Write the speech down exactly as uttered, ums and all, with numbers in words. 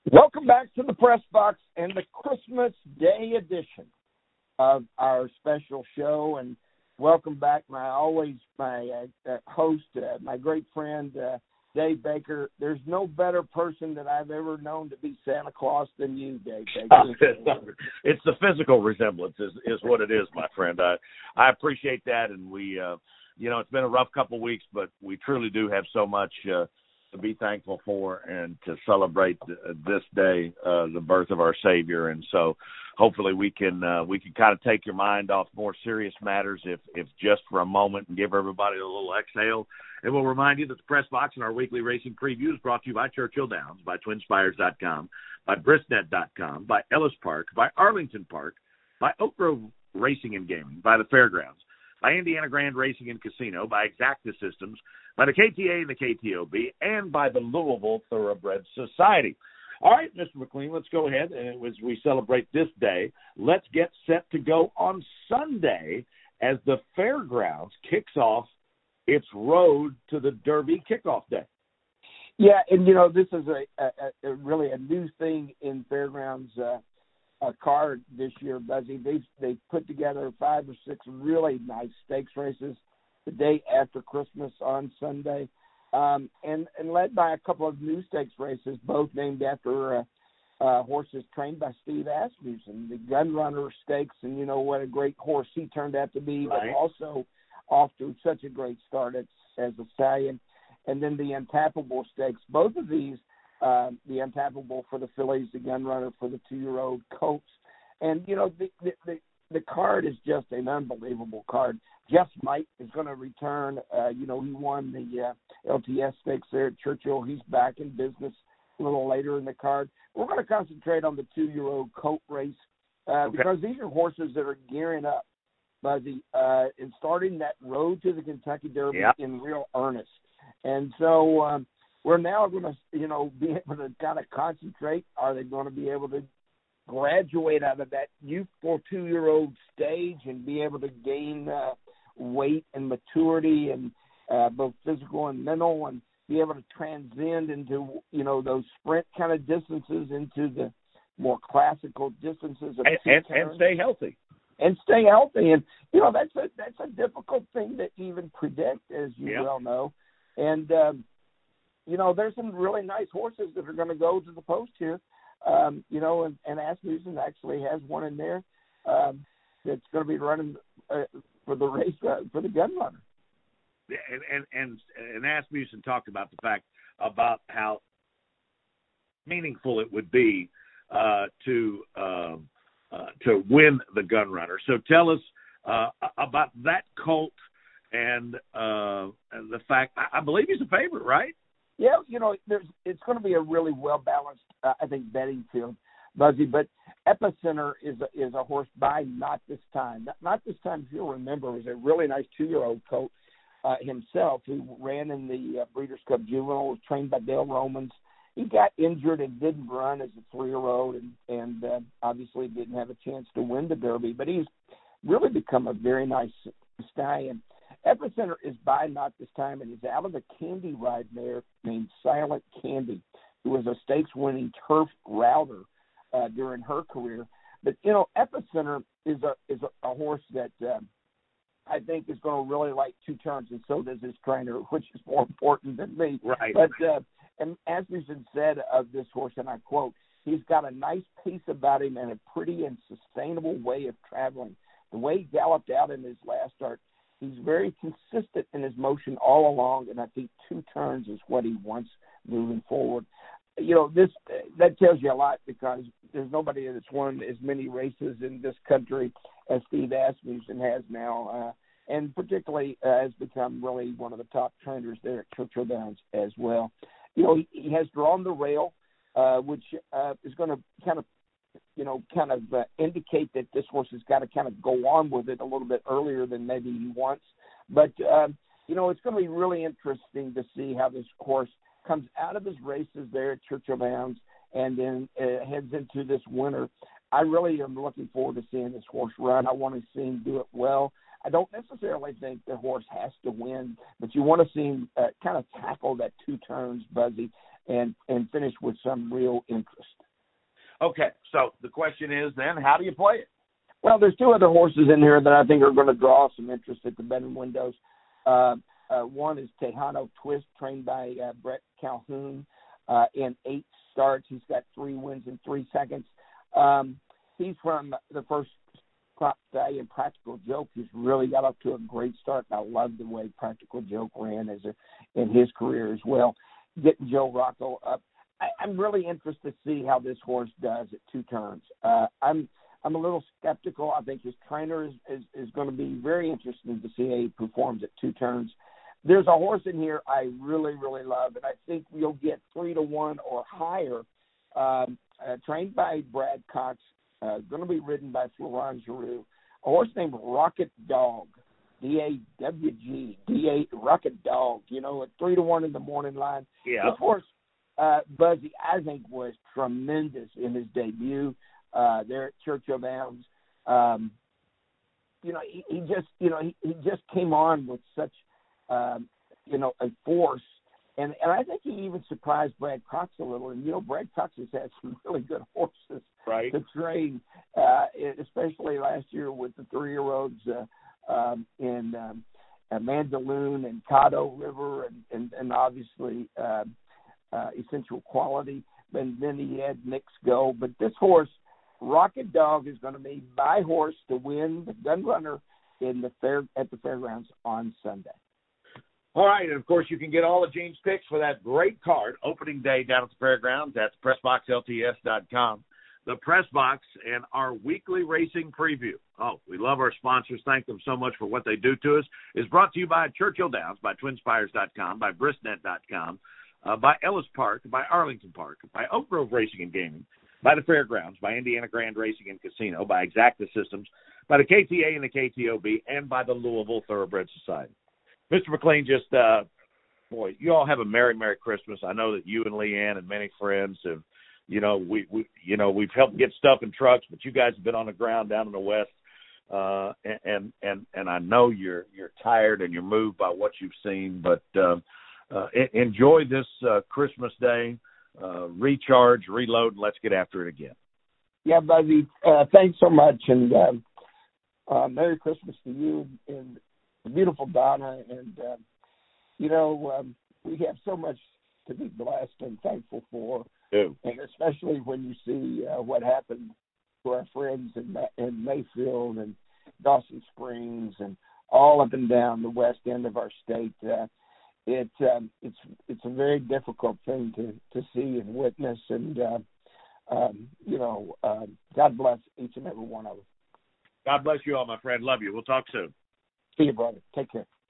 Welcome back to the Press Box and the Christmas Day edition of our special show. And welcome back, my always my uh, uh, host, uh, my great friend uh, Dave Baker. There's no better person that I've ever known to be Santa Claus than you, Dave Baker. It's the physical resemblance is, is what it is, my friend. I I appreciate that, and we, uh, you know, it's been a rough couple of weeks, but we truly do have so much uh, to be thankful for and to celebrate this day, uh, the birth of our Savior. And so hopefully we can uh, we can kind of take your mind off more serious matters if, if just for a moment, and give everybody a little exhale. And we'll remind you that the Press Box and our weekly racing preview is brought to you by Churchill Downs, by Twin Spires dot com, by Brisnet dot com, by Ellis Park, by Arlington Park, by Oak Grove Racing and Gaming, by the Fairgrounds, by Indiana Grand Racing and Casino, by Exacta Systems, by the K T A and the K T O B, and by the Louisville Thoroughbred Society. All right, Mister McLean, let's go ahead. And as we celebrate this day, let's get set to go on Sunday as the Fairgrounds kicks off its road to the Derby kickoff day. Yeah, and, you know, this is a, a, a really a new thing in Fairgrounds uh, a card this year, Buzzy. They've, they've put together five or six really nice stakes races the day after Christmas on Sunday, um, and, and led by a couple of new stakes races, both named after uh, uh, horses trained by Steve Asmussen, the Gun Runner Stakes, and you know what a great horse he turned out to be, right. But also off to such a great start as, as a stallion. And then the Untappable Stakes, both of these, uh, the Untappable for the fillies, the Gun Runner for the two-year-old colts. And, you know, the, the, the, the card is just an unbelievable card. Jeff Mike is going to return. Uh, you know, he won the uh, L T S Stakes there at Churchill. He's back in business a little later in the card. We're going to concentrate on the two-year-old colt race uh, okay. because these are horses that are gearing up, Buzzy, uh, and starting that road to the Kentucky Derby yep. in real earnest. And so um, we're now going to, you know, be able to kind of concentrate. Are they going to be able to graduate out of that youthful two-year-old stage and be able to gain uh, weight and maturity and uh, both physical and mental, and be able to transcend into, you know, those sprint kind of distances into the more classical distances of and, and, and stay healthy. And stay healthy. And, you know, that's a, that's a difficult thing to even predict, as you yep. well know. And, um, you know, there's some really nice horses that are going to go to the post here. Um, you know, and, and Asmussen actually has one in there um, that's going to be running uh, for the race, uh, for the Gun Runner. And, and, and, and Asmussen talked about the fact about how meaningful it would be uh, to uh, uh, to win the Gun Runner. So tell us uh, about that colt and, uh, and the fact, I, I believe he's a favorite, right? Yeah, you know, there's it's going to be a really well-balanced, uh, I think, betting field, Buzzy. But Epicenter is a, is a horse by Not This Time. Not, Not This Time, if you'll remember, was a really nice two-year-old colt uh, himself who ran in the uh, Breeders' Cup Juvenile, was trained by Dale Romans. He got injured and didn't run as a three-year-old and, and uh, obviously didn't have a chance to win the Derby. But he's really become a very nice stallion. Epicenter is by Not This Time, and he's out of a Candy ride mare named Silent Candy, who was a stakes-winning turf router uh, during her career. But, you know, Epicenter is a is a, a horse that uh, I think is going to really like two turns, and so does his trainer, which is more important than me. Right. But uh, and Asmussen said of this horse, and I quote, he's got a nice pace about him and a pretty and sustainable way of traveling. The way he galloped out in his last start, he's very consistent in his motion all along, and I think two turns is what he wants moving forward. You know, this that tells you a lot because there's nobody that's won as many races in this country as Steve Asmussen has now, uh, and particularly uh, has become really one of the top trainers there at Churchill Downs as well. You know, he, he has drawn the rail, uh, which uh, is going to kind of you know, kind of uh, indicate that this horse has got to kind of go on with it a little bit earlier than maybe he wants. But, um, you know, it's going to be really interesting to see how this horse comes out of his races there at Churchill Downs and then uh, heads into this winter. I really am looking forward to seeing this horse run. I want to see him do it well. I don't necessarily think the horse has to win, but you want to see him uh, kind of tackle that two turns, Buzzy, and, and finish with some real interest. Okay, so the question is then, how do you play it? Well, there's two other horses in here that I think are going to draw some interest at the betting windows. Uh, uh, one is Tejano Twist, trained by uh, Brett Calhoun. Uh, in eight starts, he's got three wins in three seconds. Um, he's from the first crop stallion, Practical Joke. He's really got up to a great start, and I love the way Practical Joke ran as a, in his career as well. Getting Joe Rocco up. I, I'm really interested to see how this horse does at two turns. Uh, I'm I'm a little skeptical. I think his trainer is, is, is going to be very interested to see how he performs at two turns. There's a horse in here I really, really love, and I think we'll get three to one or higher. Um, uh, trained by Brad Cox, uh, going to be ridden by Florent Giroux. A horse named Rocket Dog, D A W G, D A Rocket Dog. You know, at three to one in the morning line. Yeah. This horse, uh, Buzzy, I think was tremendous in his debut uh, there at Churchill Downs. Um, you know, he, he just, you know, he, he just came on with such. Um, you know, a force. And, and I think he even surprised Brad Cox a little. And, you know, Brad Cox has had some really good horses right. to train, uh, especially last year with the three-year-olds uh, um, in um, uh, Mandaloon and Caddo River and, and, and obviously uh, uh, Essential Quality. And then he had Nick's Go. But this horse, Rocket Dog, is going to be my horse to win the Gun Runner in the fair at the fairgrounds on Sunday. All right, and, of course, you can get all of Gene's picks for that great card, opening day down at the fairgrounds. That's press box L T S dot com. The Press Box and our weekly racing preview. Oh, we love our sponsors. Thank them so much for what they do to us. Is brought to you by Churchill Downs, by twin spires dot com, by Bristnet dot com, uh, by Ellis Park, by Arlington Park, by Oak Grove Racing and Gaming, by the Fairgrounds, by Indiana Grand Racing and Casino, by Exacta Systems, by the K T A and the K T O B, and by the Louisville Thoroughbred Society. Mister McLean, just, uh, boy, you all have a Merry, Merry Christmas. I know that you and Leanne and many friends have, you know, we, we you know, we've helped get stuff in trucks, but you guys have been on the ground down in the West, uh, and, and, and I know you're, you're tired and you're moved by what you've seen, but uh, uh, enjoy this uh, Christmas day, uh, recharge, reload, and let's get after it again. Yeah, Buzzy, uh, thanks so much, and uh, uh, Merry Christmas to you and the beautiful Donna, and uh, you know, um, we have so much to be blessed and thankful for, Ew. And especially when you see uh, what happened to our friends in, in Mayfield and Dawson Springs and all up and down the west end of our state. Uh, it um, it's it's a very difficult thing to, to see and witness, and uh, um, you know, uh, God bless each and every one of us. God bless you all, my friend. Love you. We'll talk soon. See you, brother. Take care.